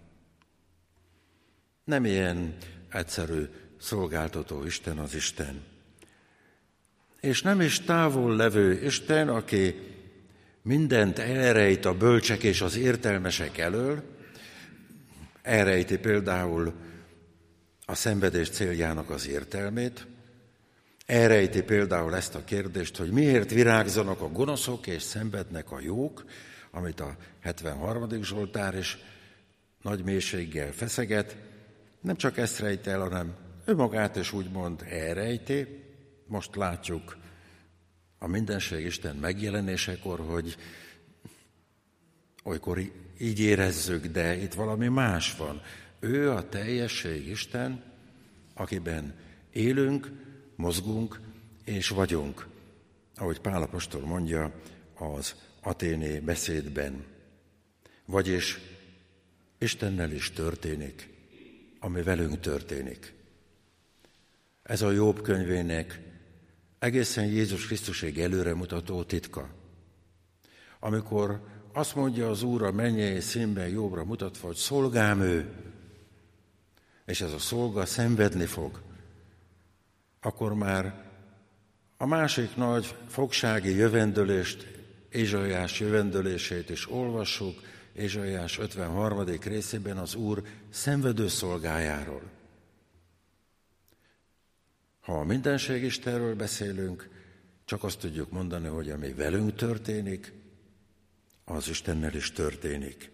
Nem ilyen egyszerű szolgáltató Isten az Isten. És nem is távol levő Isten, aki mindent elrejt a bölcsek és az értelmesek elől, elrejti például a szenvedés céljának az értelmét, elrejti például ezt a kérdést, hogy miért virágzanak a gonoszok és szenvednek a jók, amit a 73. Zsoltár is nagy mélységgel feszeget. Nem csak ezt rejt el, hanem ő magát is úgymond elrejti. Most látjuk a mindenség Isten megjelenésekor, hogy olykor így érezzük, de itt valami más van. Ő a teljesség Isten, akiben élünk, mozgunk és vagyunk, ahogy Pál apostol mondja az athéni beszédben. Vagyis Istennel is történik, ami velünk történik. Ez a Jobb könyvének egészen Jézus Krisztusig előremutató titka. Amikor azt mondja az Úr a mennyei színben Jobbra mutatva, hogy szolgám ő, és ez a szolga szenvedni fog, akkor már a másik nagy fogsági jövendőlést, Ézsaiás jövendőlését is olvassuk, Ézsaiás 53. részében az Úr szenvedő szolgájáról. Ha a mindenség Istenről beszélünk, csak azt tudjuk mondani, hogy ami velünk történik, az Istennel is történik.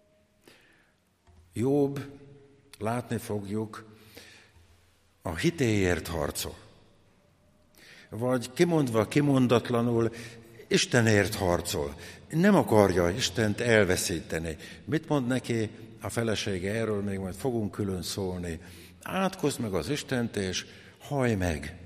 Jobb, látni fogjuk, a hitéért harcol. Vagy kimondva, kimondatlanul Istenért harcol. Nem akarja Istent elveszíteni. Mit mond neki a felesége erről, még majd fogunk külön szólni. Átkozd meg az Istent, és hajj meg.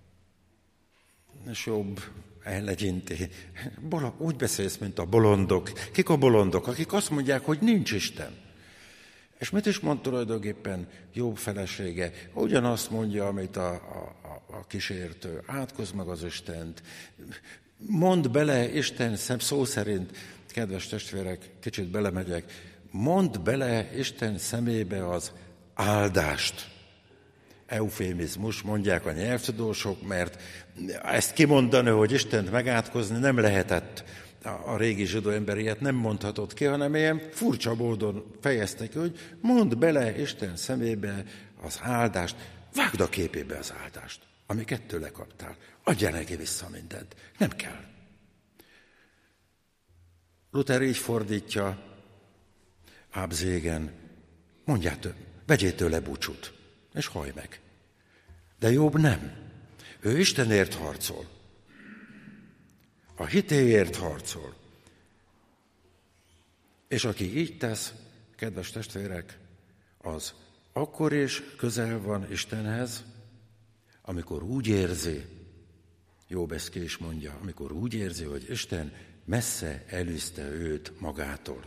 És Jobb ellegyinti. Úgy beszélsz, mint a bolondok. Kik a bolondok? Akik azt mondják, hogy nincs Isten. És mit is mond tulajdonképpen Jobb felesége? Ugyanazt mondja, amit a kísértő. Átkozd meg az Istent. Mondd bele Isten szó szerint, kedves testvérek, kicsit belemegyek, mondd bele Isten szemébe az áldást. Eufémizmus, mondják a nyelvtudósok, mert ezt kimondani, hogy Istent megátkozni nem lehetett. A régi zsidó ember ilyet nem mondhatott ki, hanem ilyen furcsa módon fejezte ki, hogy mondd bele Isten szemébe az áldást, vágd a képébe az áldást, amiket tőle kaptál. Adjál neki vissza mindent. Nem kell. Luther így fordítja, Ábzégen, vegyél tőle búcsút, és hajj meg. De Jobb nem. Ő Istenért harcol. A hitéért harcol. És aki így tesz, kedves testvérek, az akkor is közel van Istenhez, amikor úgy érzi, Jobb ezt ki is mondja, amikor úgy érzi, hogy Isten messze elűzte őt magától.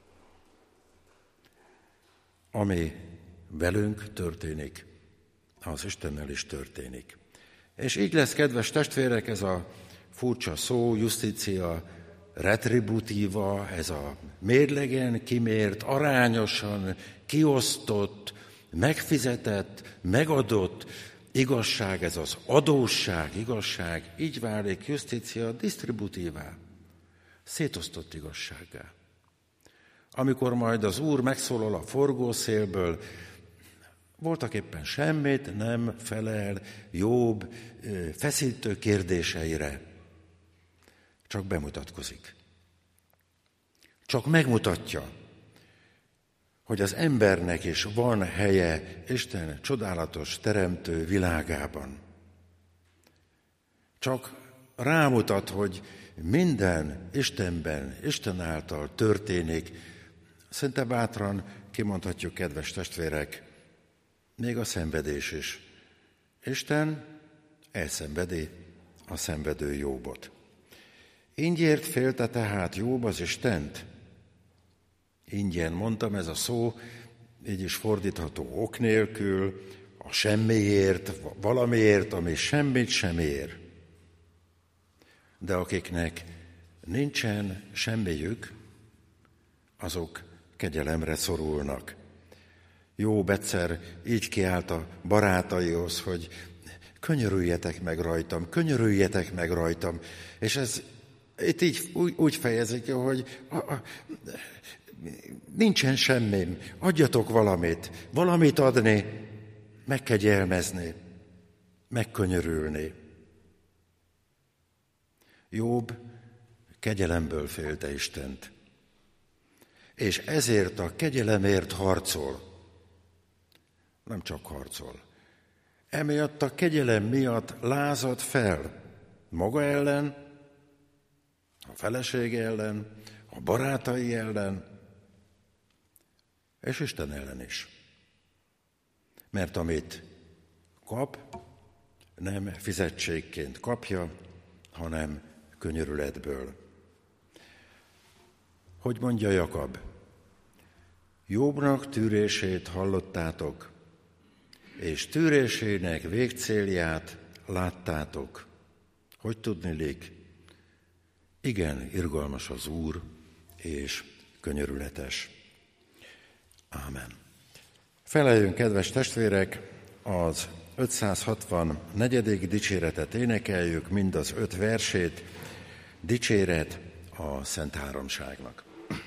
Ami velünk történik, az Istennel is történik. És így lesz, kedves testvérek, ez a furcsa szó, justitia retributíva, ez a mérlegen kimért, arányosan kiosztott, megfizetett, megadott igazság, ez az adósság, igazság, így válik justitia distributívá, szétosztott igazsággá. Amikor majd az Úr megszólal a forgószélből, voltak éppen semmit nem felel Jobb feszítő kérdéseire, csak bemutatkozik. Csak megmutatja, hogy az embernek is van helye Isten csodálatos teremtő világában. Csak rámutat, hogy minden Istenben, Isten által történik. Szinte bátran kimondhatjuk, kedves testvérek, még a szenvedés is. Isten elszenvedi a szenvedő Jobbot. Inggyért félte tehát Jobb az Istent? Ingyen mondtam, ez a szó, így is fordítható ok nélkül, a semmiért, valamiért, ami semmit sem ér. De akiknek nincsen semmiük, azok kegyelemre szorulnak. Jobb egyszer így kiállt a barátaihoz, hogy könyörüljetek meg rajtam. És ez itt így úgy fejezik, hogy nincsen semmim, adjatok valamit adni, megkegyelmezni, megkönyörülni. Jobb kegyelemből félte Istent, és ezért a kegyelemért harcol. Nem csak harcol. Emiatt a kegyelem miatt lázad fel maga ellen, a felesége ellen, a barátai ellen, és Isten ellen is. Mert amit kap, nem fizetségként kapja, hanem könyörületből. Hogy mondja Jakab? Jobbnak tűrését hallottátok, és tűrésének végcélját láttátok. Hogy tudniillik? Igen, irgalmas az Úr, és könyörületes. Ámen. Feleljünk, kedves testvérek, az 564. dicséretet énekeljük, mind az 5 versét, dicséret a Szent Háromságnak.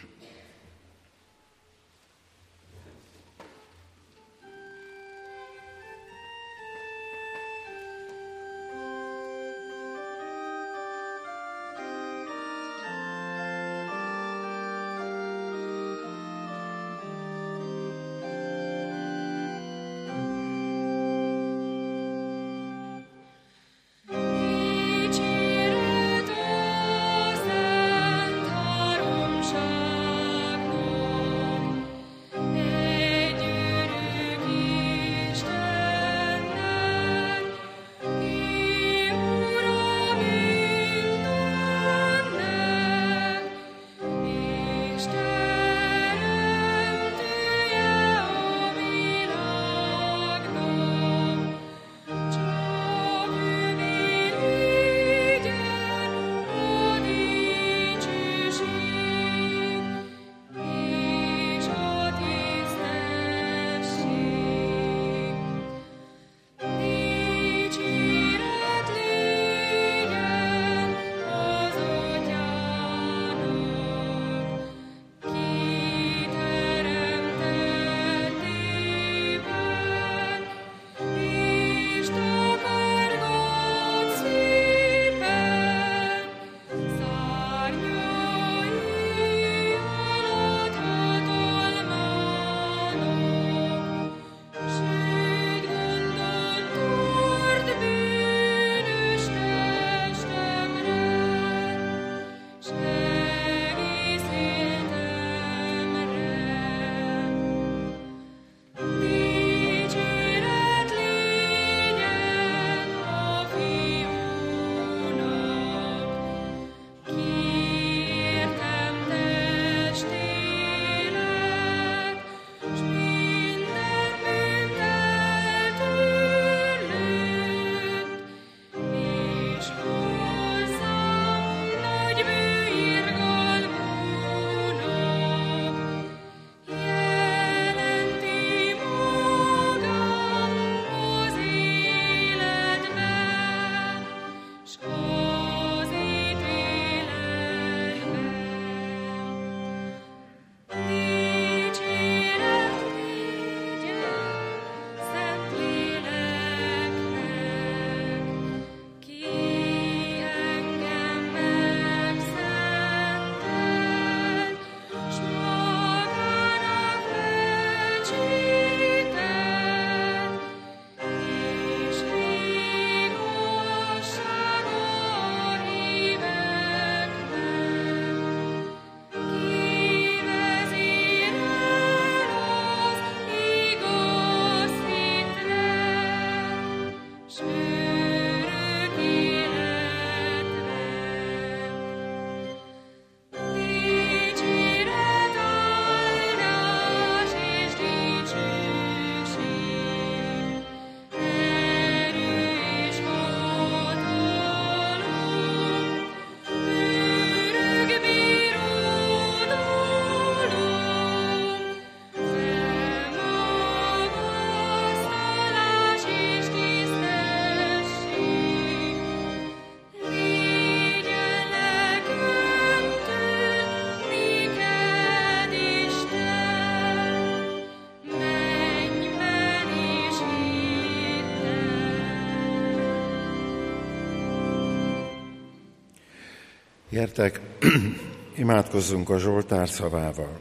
Gyertek, imádkozzunk a Zsoltár szavával.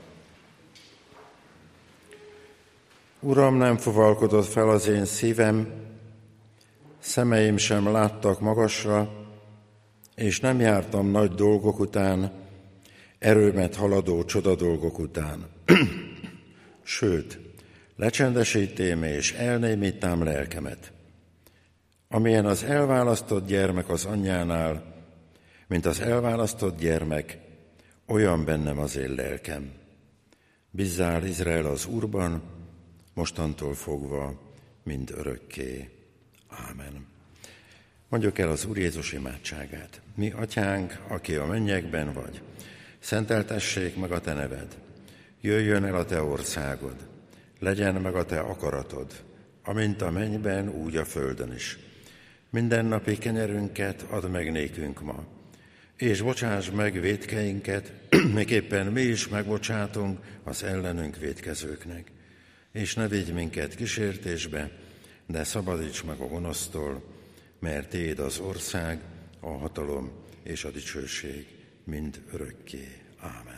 Uram, nem fuvalkodott fel az én szívem, szemeim sem láttak magasra, és nem jártam nagy dolgok után, erőmet haladó csodadolgok után. Sőt, lecsendesítém és elnémítám lelkemet. Amilyen az elválasztott gyermek az anyjánál, mint az elválasztott gyermek, olyan bennem az én lelkem. Bízzál, Izrael, az Úrban, mostantól fogva, mind örökké. Ámen. Mondjuk el az Úr Jézus imádságát. Mi, Atyánk, aki a mennyekben vagy, szenteltessék meg a te neved. Jöjjön el a te országod, legyen meg a te akaratod, amint a mennyben, úgy a földön is. Mindennapi kenyerünket add meg nékünk ma, és bocsáss meg vétkeinket, miképpen mi is megbocsátunk az ellenünk vétkezőknek. És ne vigy minket kísértésbe, de szabadíts meg a gonosztól, mert tiéd az ország, a hatalom és a dicsőség mind örökké. Ámen.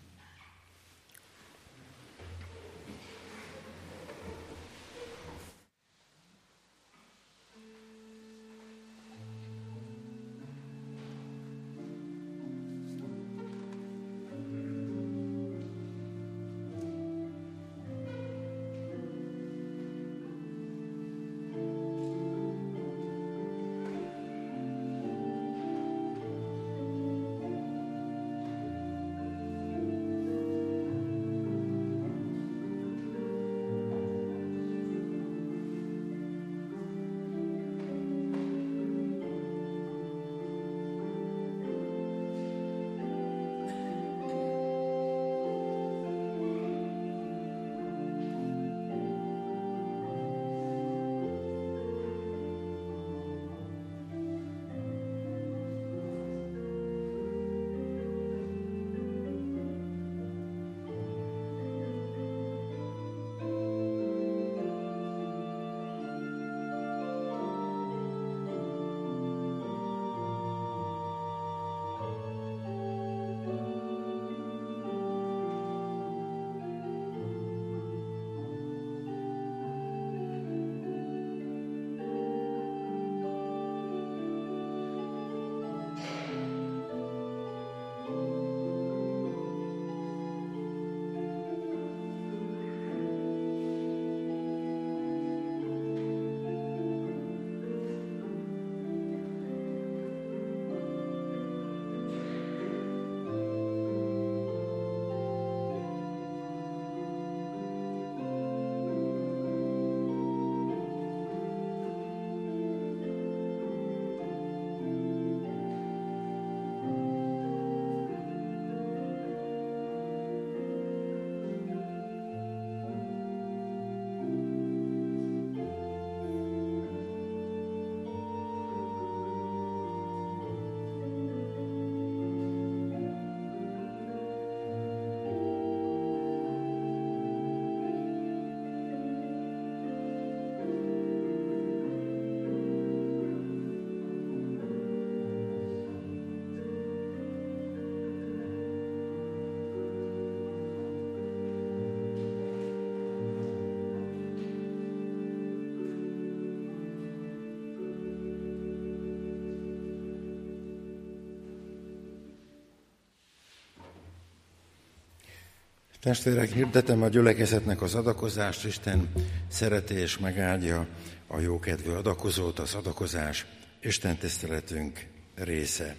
Testvérek, hirdetem a gyülekezetnek az adakozást. Isten szereti és megáldja a jókedvű adakozót, az adakozás Isten tiszteletünk része.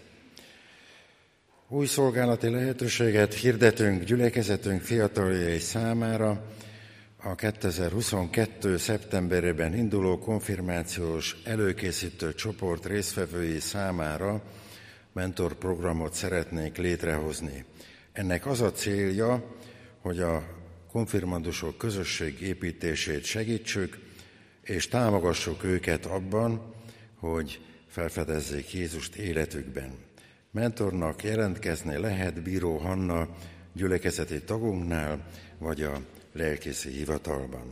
Új szolgálati lehetőséget hirdetünk gyülekezetünk fiataljai számára a 2022. szeptemberében induló konfirmációs előkészítő csoport résztvevői számára mentorprogramot szeretnénk létrehozni. Ennek az a célja, hogy a konfirmandusok közösség építését segítsük, és támogassuk őket abban, hogy felfedezzék Jézust életükben. Mentornak jelentkezni lehet Bíró Hanna gyülekezeti tagunknál, vagy a lelkészi hivatalban.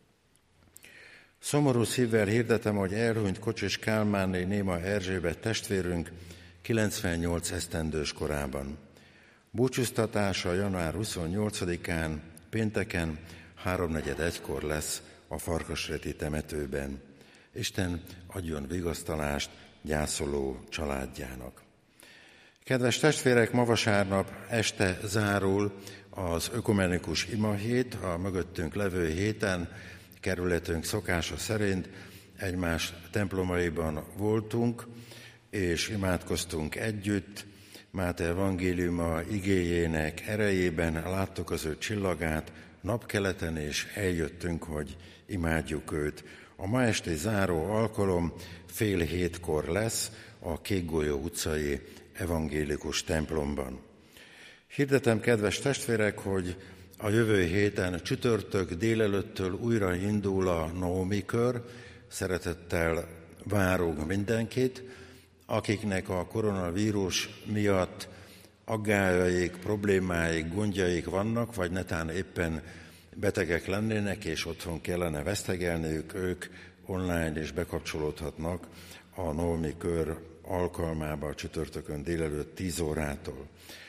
Szomorú szívvel hirdetem, hogy elhunyt Kocsis Kálmánné Néma Erzsébet testvérünk 98 esztendős korában. Búcsúztatása január 28-án, pénteken 3:45-kor lesz a Farkasreti temetőben. Isten adjon vigasztalást gyászoló családjának. Kedves testvérek, ma vasárnap este zárul az ökumenikus imahét, a mögöttünk levő héten kerületünk szokása szerint egymás templomaiban voltunk, és imádkoztunk együtt. Máté evangéliuma igéjének erejében láttuk az ő csillagát napkeleten, és eljöttünk, hogy imádjuk őt. A ma esti záró alkalom 6:30 lesz a Kékgolyó utcai evangélikus templomban. Hirdetem, kedves testvérek, hogy a jövő héten csütörtök délelőttől újra indul a Naomi kör. Szeretettel várunk mindenkit, akiknek a koronavírus miatt aggályaik, problémáik, gondjaik vannak, vagy netán éppen betegek lennének, és otthon kellene vesztegelniük, ők online is bekapcsolódhatnak a Naomi kör alkalmába csütörtökön délelőtt 10 órától.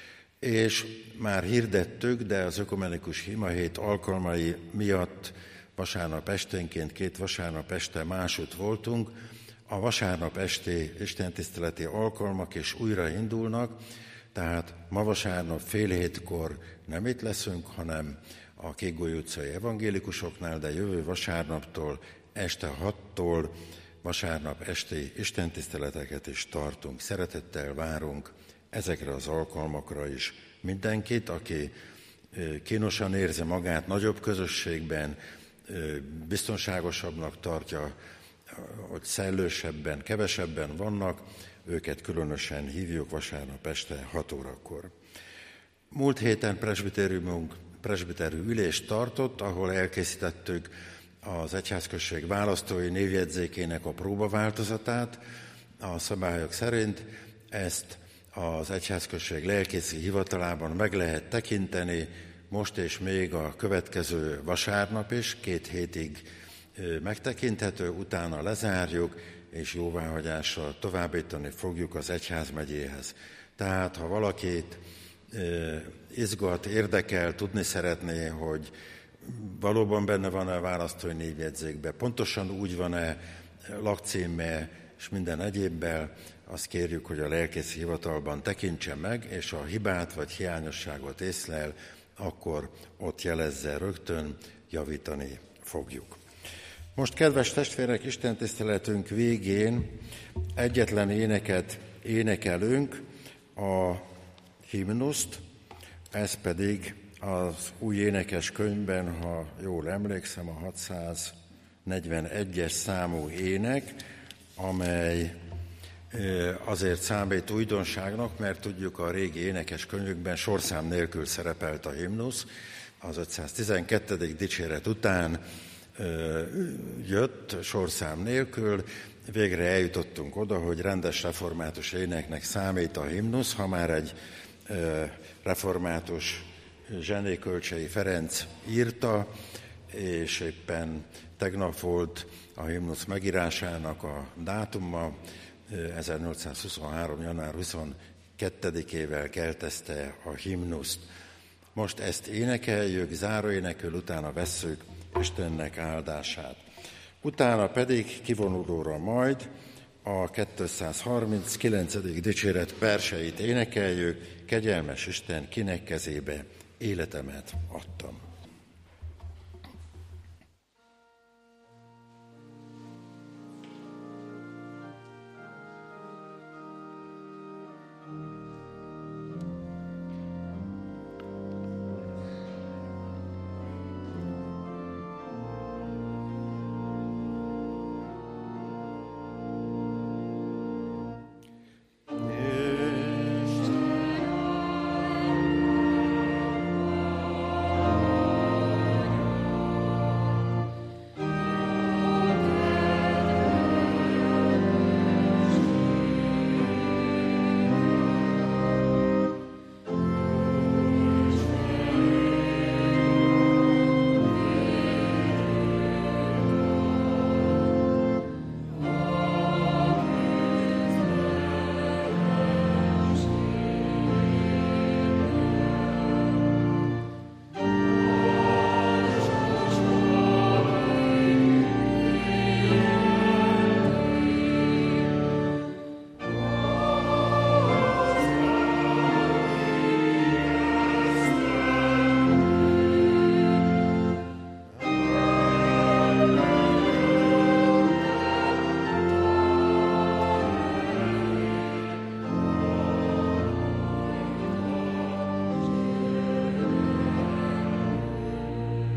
És már hirdettük, de az ökumenikus imahét alkalmai miatt vasárnap esténként 2 vasárnap este másút voltunk. A vasárnap esti istentiszteleti alkalmak is újra indulnak, tehát ma vasárnap 6:30 nem itt leszünk, hanem a Kékgolyó utcai evangélikusoknál, de jövő vasárnaptól este 6-tól vasárnap esti istentiszteleteket is tartunk. Szeretettel várunk ezekre az alkalmakra is mindenkit, aki kínosan érzi magát nagyobb közösségben, biztonságosabbnak tartja, hogy szellősebben, kevesebben vannak, őket különösen hívjuk vasárnap este 6 órakor. Múlt héten presbiteri ülést tartott, ahol elkészítettük az egyházközség választói névjegyzékének a próbaváltozatát. A szabályok szerint ezt az egyházközség lelkészi hivatalában meg lehet tekinteni most és még a következő vasárnap is, 2 hétig megtekinthető, utána lezárjuk, és jóváhagyással továbbítani fogjuk az egyházmegyéhez. Tehát, ha valakit izgat, érdekel, tudni szeretné, hogy valóban benne van-e a választói névjegyzékben, pontosan úgy van-e lakcímmel és minden egyébbel, azt kérjük, hogy a lelkészi hivatalban tekintse meg, és a hibát vagy hiányosságot észlel, akkor ott jelezze rögtön, javítani fogjuk. Most, kedves testvérek, istentiszteletünk végén egyetlen éneket énekelünk, a himnuszt, ez pedig az új énekes könyvben, ha jól emlékszem, a 641-es számú ének, amely azért számít újdonságnak, mert tudjuk, a régi énekes könyvükben sorszám nélkül szerepelt a himnusz. Az 512. dicséret után jött sorszám nélkül, végre eljutottunk oda, hogy rendes református éneknek számít a himnusz, ha már egy református Zsené Kölcsei Ferenc írta, és éppen tegnap volt a himnusz megírásának a dátuma, 1823. január 22-ével keltezte a himnuszt. Most ezt énekeljük, záróénekül, utána vesszük Istennek áldását. Utána pedig kivonulóra majd a 239. dicséret verseit énekeljük, kegyelmes Isten, kinek kezébe életemet adtam.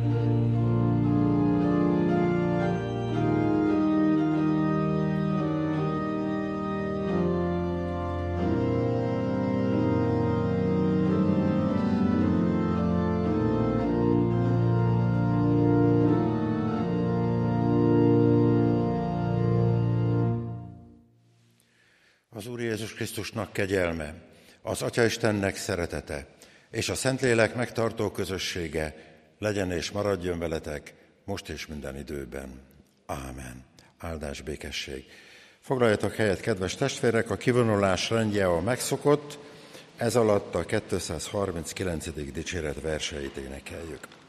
Az Úr Jézus Krisztusnak kegyelme, az Atyastennek szeretete, és a Szentlélek megtartó közössége legyen és maradjon veletek most és minden időben. Ámen. Áldás, békesség. Foglaljatok helyet, kedves testvérek, a kivonulás rendje a megszokott, ez alatt a 239. dicséret verseit énekeljük.